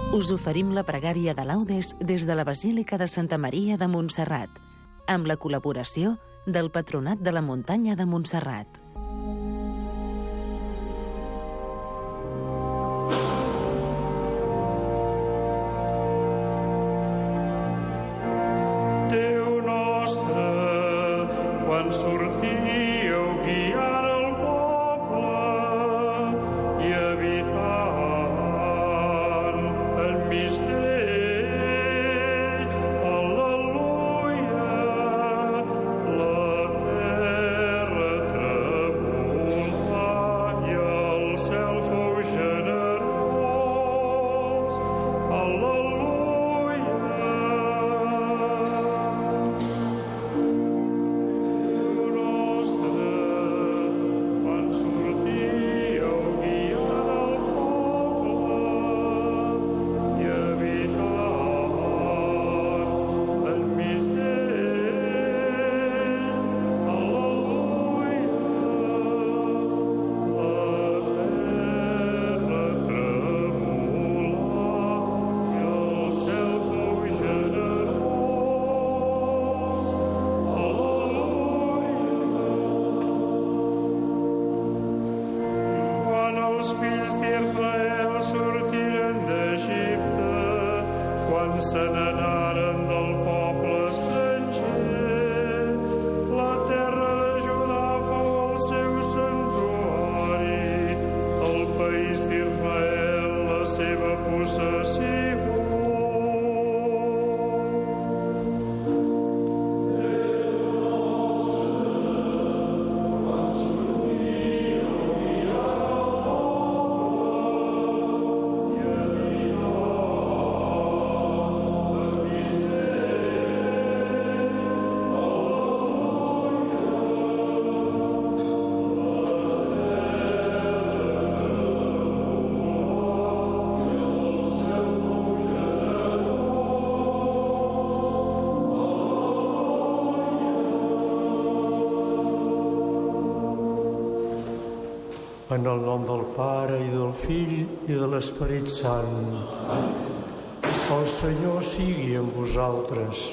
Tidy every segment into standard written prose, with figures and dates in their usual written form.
Us oferim la pregària de laudes des de la Basílica de Santa Maria de Montserrat, amb la col·laboració del Patronat de la Muntanya de Montserrat. Déu nostre, quan sortíeu guiant el poble i habitant enmig d'ell, al·leluia, la terra tremolà i el cel fou generós, al·leluia. Els fills d'Israel sortiren d'Egipte, quan se n'anaren del poble estranger. La terra de Judà fou el seu santuari, el país d'Israel la seva possessió. En el nom del Pare, i del Fill, i de l'Esperit Sant. El Senyor sigui amb vosaltres.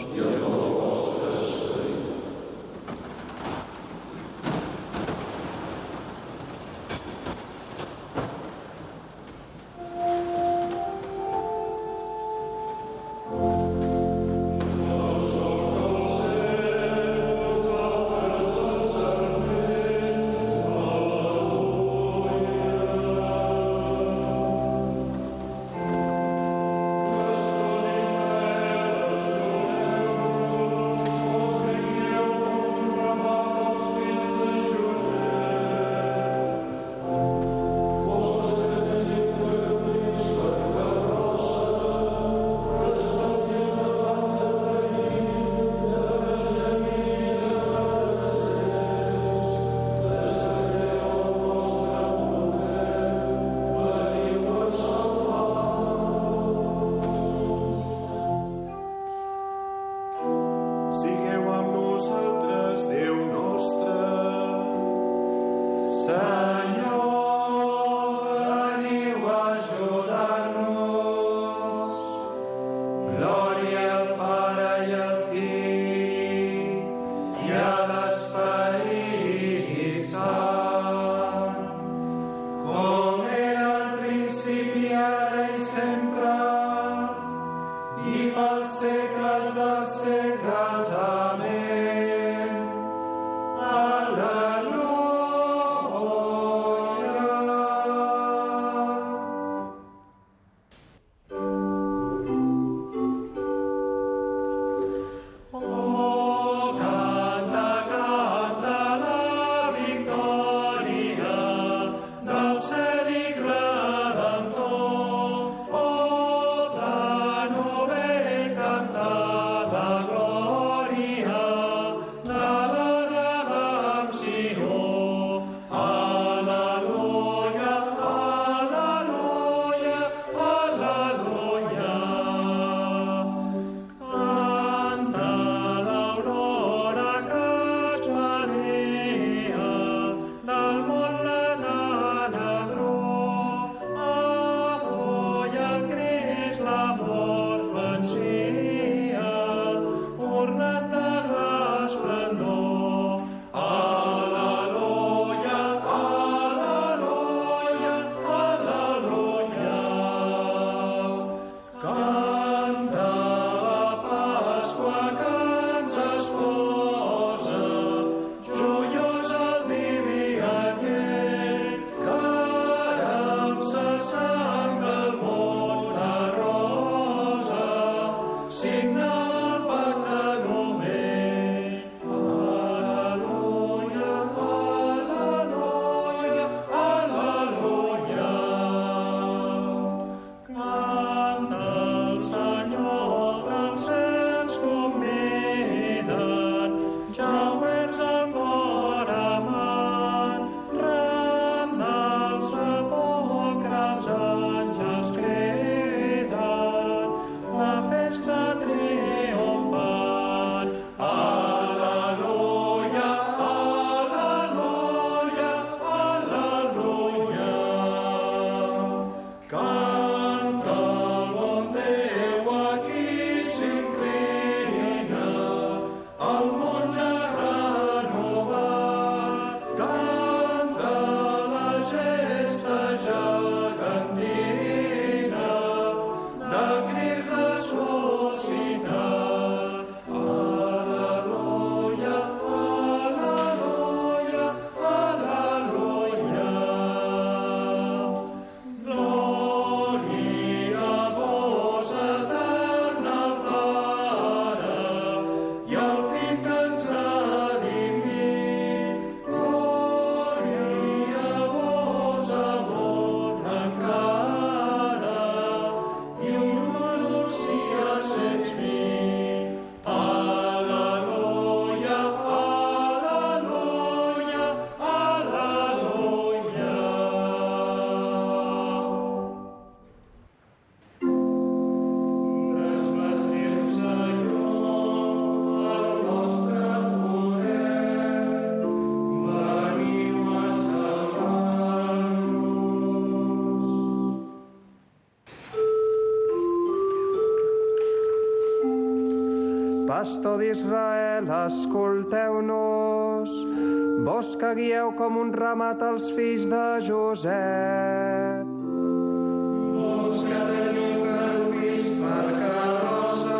Pastor d'Israel, escolteu-nos, vos que guieu com un ramat els fills de Josep. Vos que teniu querubins per carrossa,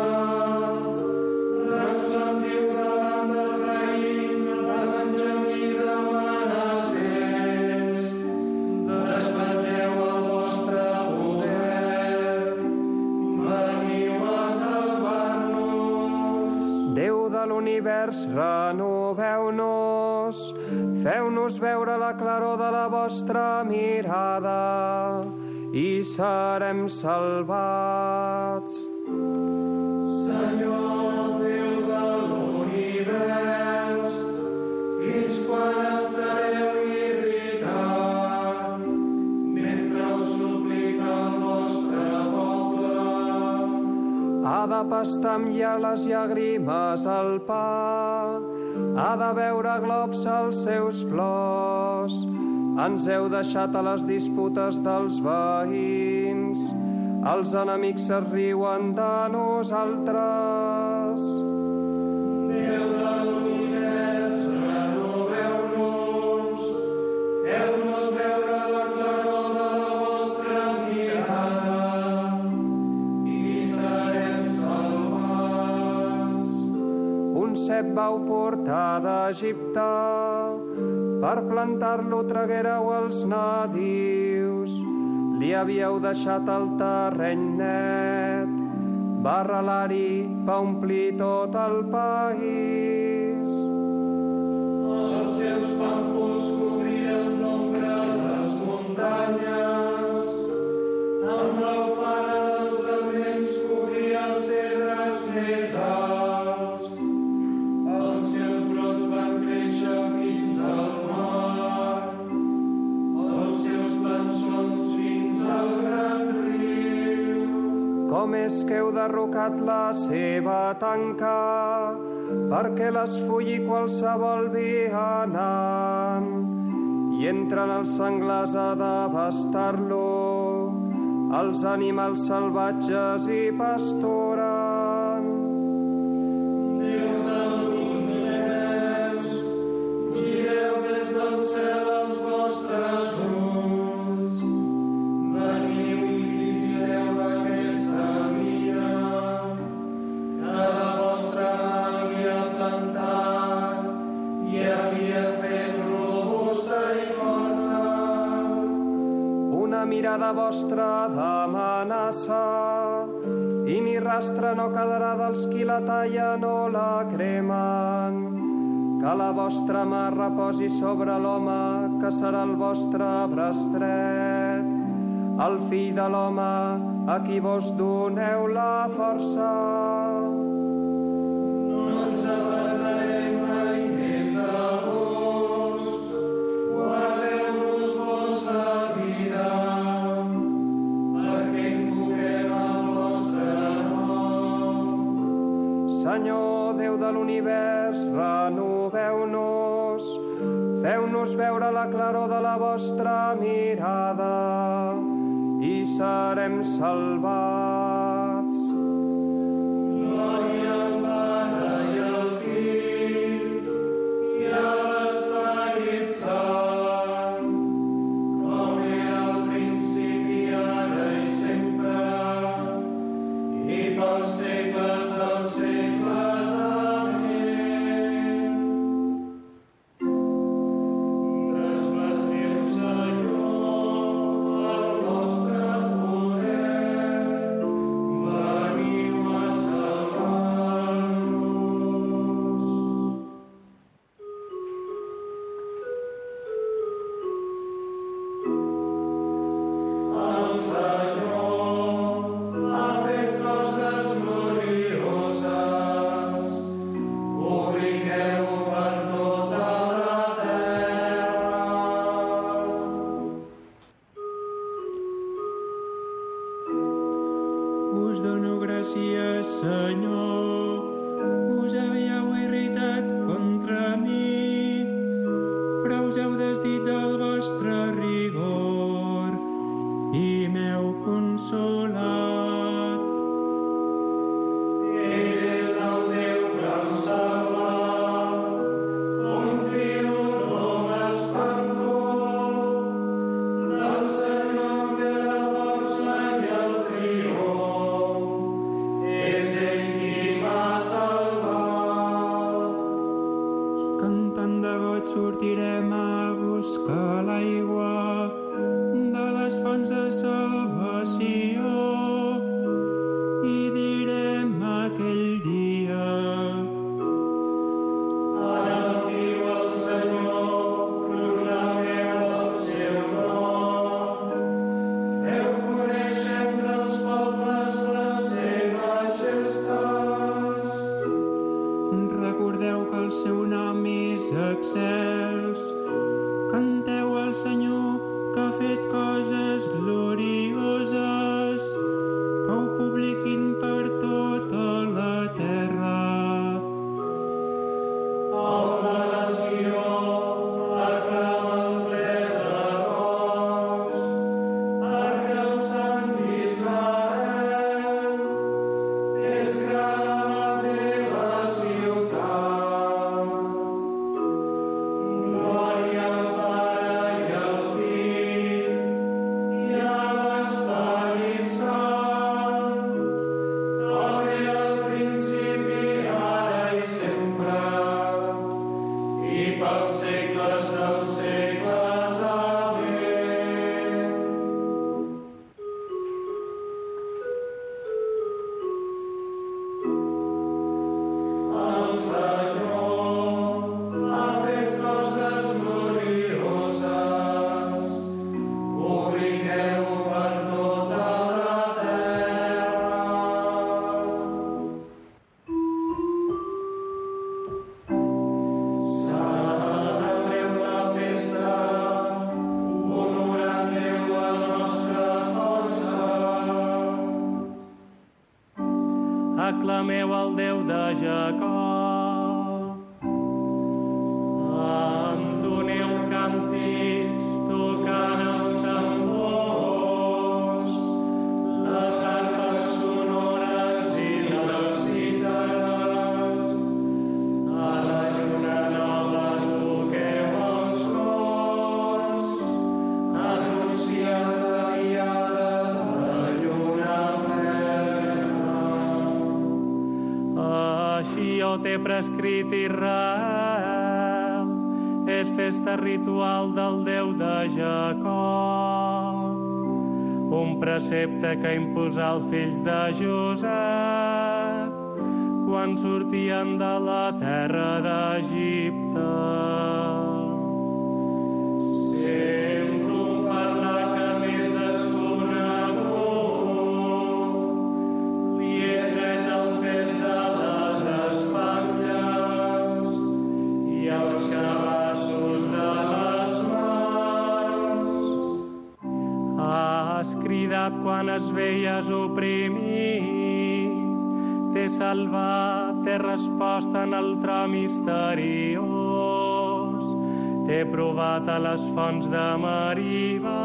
resplendiu davant d'Efraïm, de Benjamí, de Manassès, desvetlleu el vostre poder, veniu a salvar-nos. Déu de l'univers, renoveu-nos, feu-nos veure la claror de la vostra mirada i serem salvats. Senyor, Déu de l'univers, fins quan estareu irritat mentre us suplica el vostre poble? Ha de pastar amb les llàgrimes el pa, ha de beure globs els seus plors. Ens heu deixat a les disputes dels veïns, els enemics es riuen de nosaltres. Déu de l'univers, renoveu-nos, feu-nos veure la claror de la vostra mirada i serem salvats. Un cep vau portar d'Egipte, per plantar-lo traguéreu els nadius. Li havíeu deixat el terreny net, va arrelar-hi, va omplir tot el país. Els seus pampus cobriren d'ombra les muntanyes, amb la ufana dels sarments cobria els cedres més alts. Els seus brots van créixer fins al mar, els seus plançons fins al gran riu. Com és que heu derrocat la seva tanca, perquè l'esfolli qualsevol vianant, i entren els senglars a devastar-lo, els animals salvatges hi pasturen. Déu de l'univers, gireu des del cel els vostres ulls, veniu i vigileu aquesta vinya, que la vostra mà havia plantat i havia fet robusta i forta. Una mirada vostra d'amenaça, i ni rastre no quedarà dels qui la tallen o la cremen. Que la vostra mà reposi sobre l'home, que serà el vostre braç dret, el fill de l'home, a qui vos doneu la força. No ens apartarem mai més de vos, guardeu-nos vos la vida, perquè invoquem el vostre nom. Senyor, Déu de l'univers, renoveu-nos, feu-nos veure la claror de la vostra mirada i serem salvats. Glòria al Pare i al Fill i a l'Esperit Sant, com era al principi, ara i sempre, i pels segles dels segles. Amén. Desvetlleu, Senyor, el vostre poder, veniu a salvar-nos. El Senyor ha fet coses glorioses, publiqueu-ho per tota la terra. Us dono gràcies, Senyor, us havíeu irritat contra mi, però us heu desdit del vostre rigor i m'heu consolat. Ell és el Déu aclameu el Déu de Jacob. Entoneu càntics tocant els tambors, les arpes sonores i les cítares. A la lluna nova toqueu els cors, anunciant la diada de lluna plena. Així ho té prescrit Israel, és festa ritual del Déu de Jacob, un precepte que imposà els fills de Josep quan sortien de la terra d'Egipte. Sento un parlar que m'és desconegut, li he tret el pes de les espatlles i els cabassos de les mans. Has cridat quan es veies oprimit, t'he salvat, t'he respost en el tro misteriós, t'he provat a les fonts de Meriba.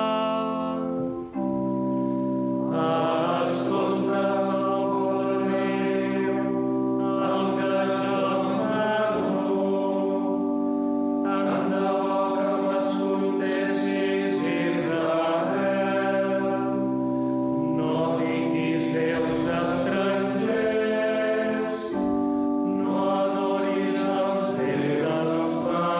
Escolta, poble meu, el que jo nego, tant de bo que m'escoltessis, Israel. No diguis déus estrangers, no adoris els déus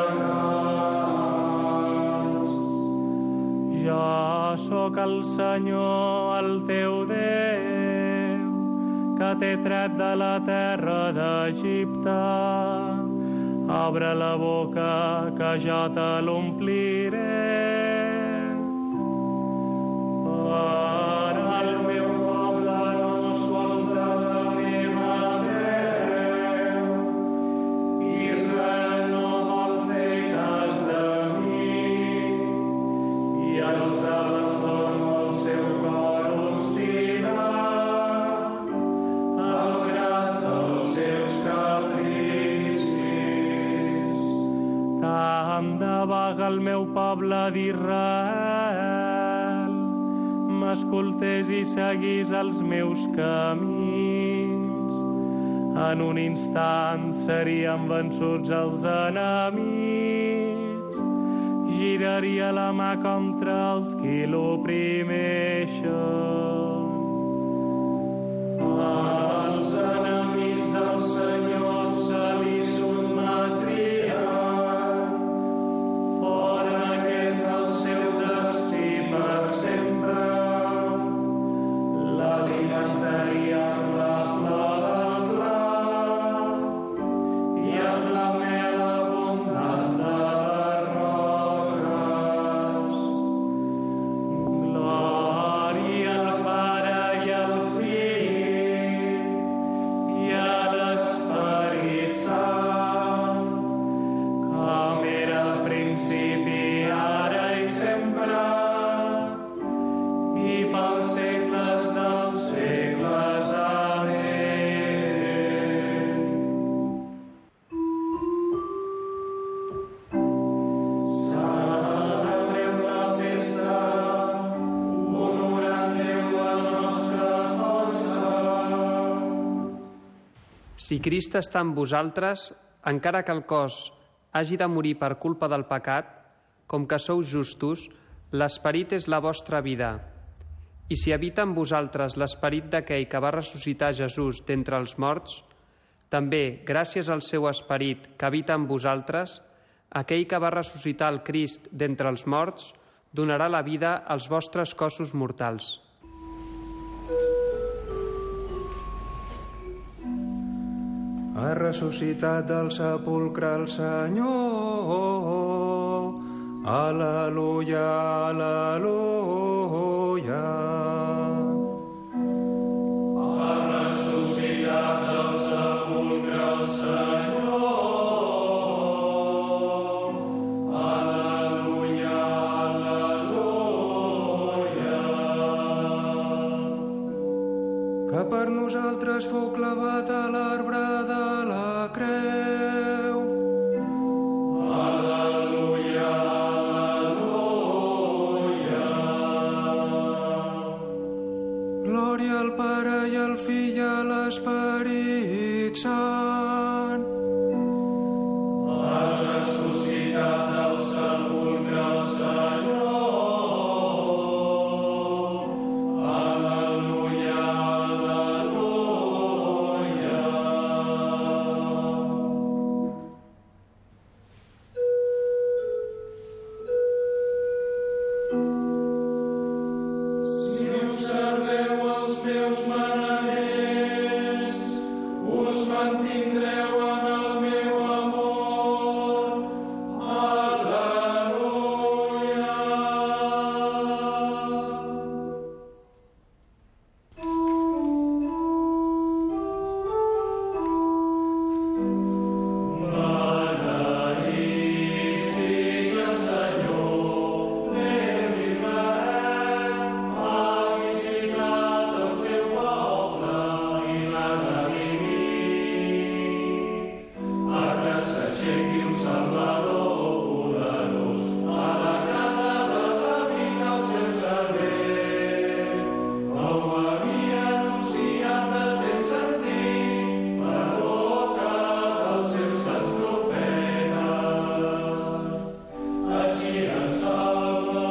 pagans. Jo sóc el Senyor, el teu Déu, que t'he tret de la terra d'Egipte. Obre la boca, que jo te l'ompliré. Per al meu poble no escolta la meva veu. Israel no vol fer cas de mi i els abandono el seu cor obstinat, al grat dels seus capricis. Tant de vaga el meu poble d'Israel m'escoltés i seguís els meus camins. En un instant serien vençuts els enemics, giraria la mà contra els qui l'oprimeixen. Els enemics del Senyor se li sotmetrien, fora aquest el seu destí per sempre. L'alimentaria amb la flor del blat i amb la mel abundant de les roques. Glòria al Pare i al Fill i a l'Esperit Sant, com era al principi, ara i sempre, i pels segles dels segles. Amén. Celebreu la festa, honorant Déu la nostra força. Si Crist està amb vosaltres, encara que el cos hagi de morir per culpa del pecat, com que sou justos, l'esperit és la vostra vida. I si habita en vosaltres l'esperit d'aquell que va ressuscitar Jesús d'entre els morts, també, gràcies al seu esperit que habita en vosaltres, aquell que va ressuscitar el Crist d'entre els morts donarà la vida als vostres cossos mortals. Ha ressuscitat del sepulcre el Senyor. Aleluia, aleluia. Ha ressuscitat del sepulcre el Senyor. Aleluia, aleluia. que per nosaltres fou clavat a l'arbre de la creu. Al·leluia, al·leluia. Glòria al Pare i al Fill i a l'Esperit Sant. Ha ressuscitat del sepulcre el Senyor. Al·leluia, al·leluia. Si observeu els meus manaments, us mantindreu en el meu amor. Al·leluia. Beneït siga Senyor, Déu d'Israel, ha visitat el seu poble i l'ha redimit. A que s'aixequi un Salvador poderós, a la casa de David el seu servent, com ho havia anunciat de temps antic, per boca dels seus sants profetes. Així ens salva,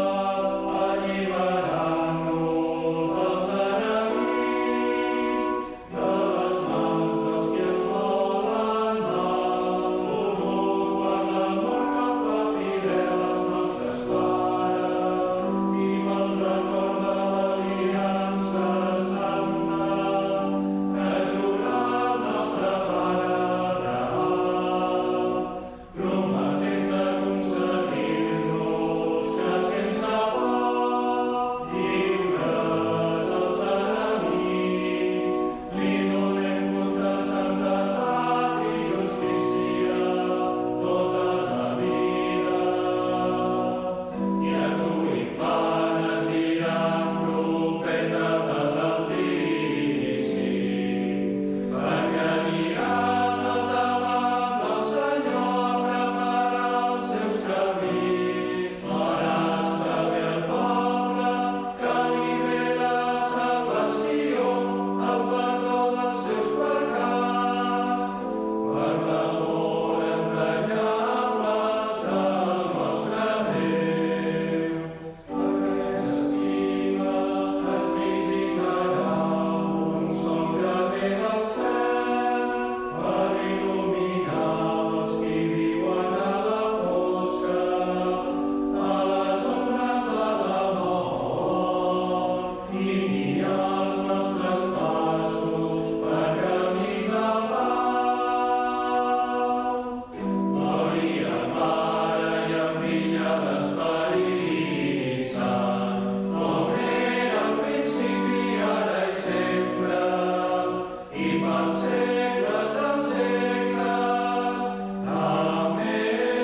alliberant-nos dels enemics, de les mans dels que ens volen mal. Honor per l'amor que fa fidel als nostres pares i pel record de l'aliança santa que jurà el nostre Pare Abraham, prometent de concedir-nos que sense por lliures als enemics li donem culte amb santedat i justícia tota la vida. I a tu, infant, et diran profeta de l'Altíssim, perquè aniràs al davant del Senyor a preparar els seus camins. Faràs saber al poble que li ve la salvació, el perdó dels seus pecats, per l'amor entranyable del nostre Déu. Perquè s'estima, ens visitarà un sol que ve del cel, per il·luminar els qui viuen a la fosca, a les ombres de la mort, i guiar els nostres passos per camins de pau. Glòria al Pare i al Fill i a l'Esperit Sant, com era al principi, ara i sempre, i pels segles dels segles. Amén.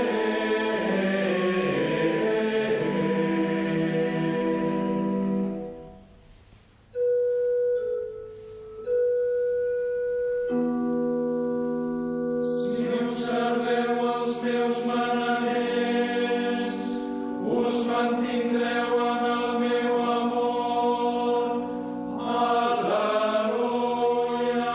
Si observeu els meus manaments, us mantindreu en el meu amor. Al·leluia.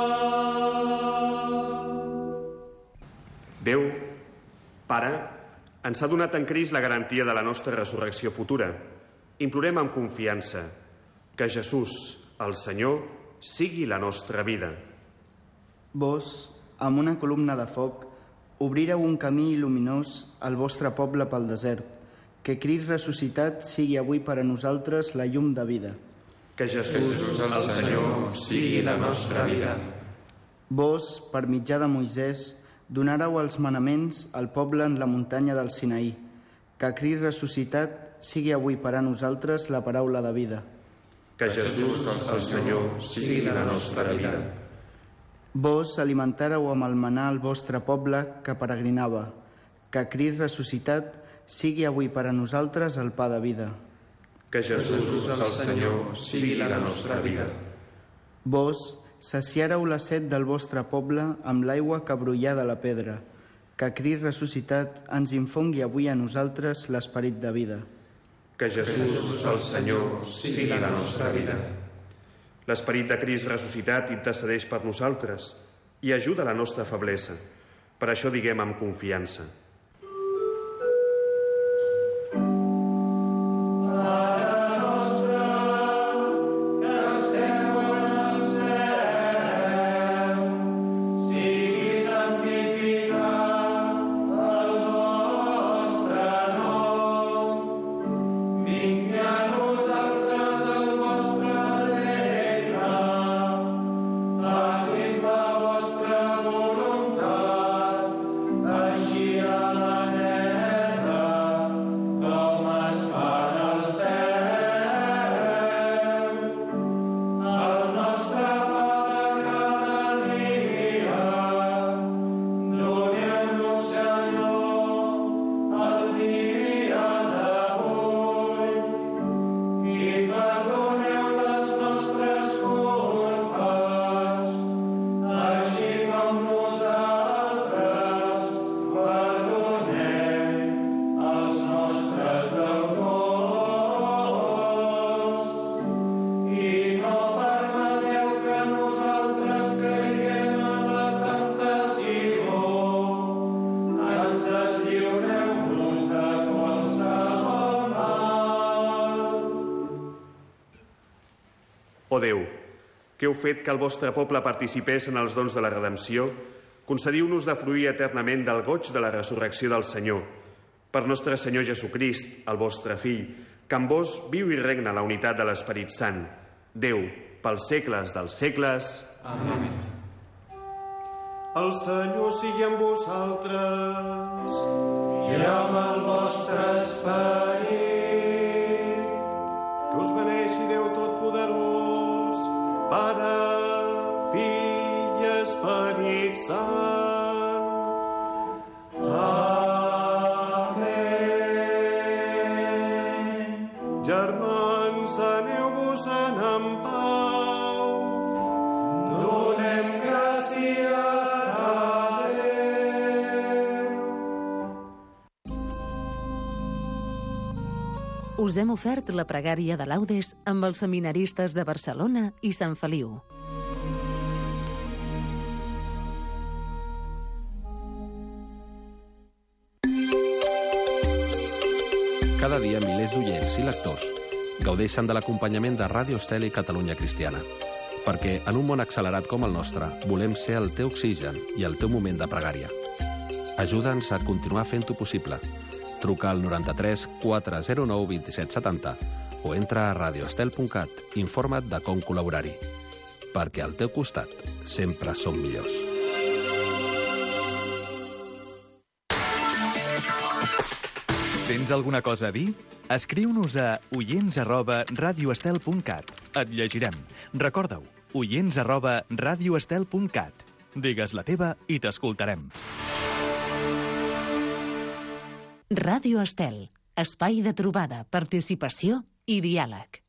Déu, Pare, ens ha donat en Crist la garantia de la nostra resurrecció futura. Implorem amb confiança que Jesús, el Senyor, sigui la nostra vida. Vos, amb una columna de foc, obrireu un camí lluminós al vostre poble pel desert. Que Crist ressuscitat sigui avui per a nosaltres la llum de vida. Que Jesús, el Senyor, sigui la nostra vida. Vos, per mitjà de Moisès, donareu els manaments al poble en la muntanya del Sinaí. Que Crist ressuscitat sigui avui per a nosaltres la paraula de vida. Que Jesús, el Senyor, sigui la nostra vida. Vos alimentareu amb el manar el vostre poble que peregrinava. Que Crist ressuscitat sigui avui per a nosaltres el pa de vida. Que Jesús, el Senyor, sigui la nostra vida. Vos saciareu la set del vostre poble amb l'aigua que brollà de la pedra, que Crist ressuscitat ens infongui avui a nosaltres l'esperit de vida. Que Jesús, el Senyor, sigui la nostra vida. L'esperit de Crist ressuscitat intercedeix per nosaltres i ajuda la nostra feblesa. Per això diguem amb confiança: O Déu, que heu fet que el vostre poble participés en els dons de la redempció, concediu-nos de fruir eternament del goig de la resurrecció del Senyor. Per nostre Senyor Jesucrist, el vostre Fill, que amb vos viu i regna la unitat de l'Esperit Sant, Déu, pels segles dels segles. Amén. El Senyor sigui amb vosaltres. I amb el vostre esperit. Que us beneixi Déu Totpoderós, Pare, Fill i Esperit Sant. Amén. Germans, aneu-vos-en en pau. Donem gràcies a Déu. Us hem ofert la pregària de laudes amb els seminaristes de Barcelona i Sant Feliu. Cada dia milers d'oients i lectors gaudeixen de l'acompanyament de Ràdio Estel i Catalunya Cristiana. Perquè en un món accelerat com el nostre volem ser el teu oxigen i el teu moment de pregària. Ajuda'ns a continuar fent-ho possible. Truca al 93 409 27 70 o entra a radioestel.cat i informa't de com col·laborar-hi. Perquè al teu costat sempre som millors. Tens alguna cosa a dir? Escriu-nos a oients@radioestel.cat. Et llegirem. Recorda-ho, oients@radioestel.cat. Digues la teva i t'escoltarem. Ràdio Estel, espai de trobada, participació i diàleg.